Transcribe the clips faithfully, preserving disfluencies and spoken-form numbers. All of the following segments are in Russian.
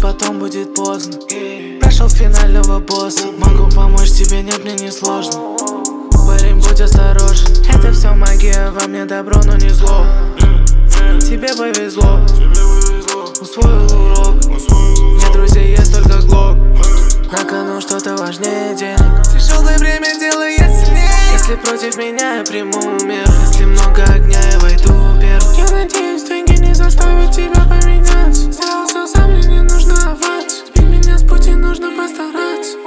потом будет поздно. Прошел финального босса. Могу помочь тебе, нет, мне не сложно. Парень, будь осторожен. Это все магия, во мне добро, но не зло. Тебе повезло, усвоил урок. Нет друзей, есть только глок. На кону что-то важнее денег. Тяжелое время делает сильнее. Если против меня, я приму меры. Если много огня, я войду первым. Я надеюсь, деньги не заставят тебя поменяться. Сделал все сам, мне не нужно оваться. Сбить меня с пути, нужно постараться.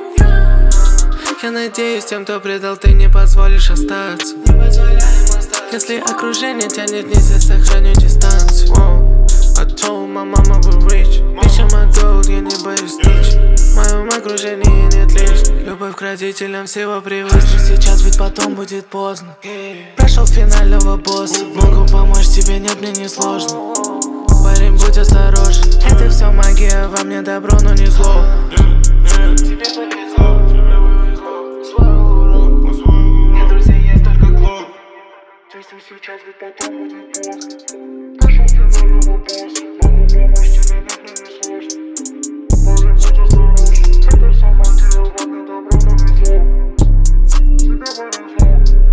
Я надеюсь, тем, кто предал, ты не позволишь остаться. Если окружение тянет вниз, я сохраню дистанцию. I told my mama we're rich. Bitch, I'm a gold, я не боюсь стич. В моем окружении нет лишних. Любовь к родителям всего привычно. Сейчас, ведь потом будет поздно. Прошел финального босса. Могу помочь тебе, нет, мне не сложно. Парень, будь осторожен. Это все магия, во мне добро, но не зло. Тебе повезло, усвоил урок. Нет друзей, есть только глок. Сейчас, ведь потом будет поздно. Прошел финального босса. Могу помочь тебе, нет, мне не сложно. Парень, будь осторожен. Это все магия, во мне добро, но не зло. Тебе повезло.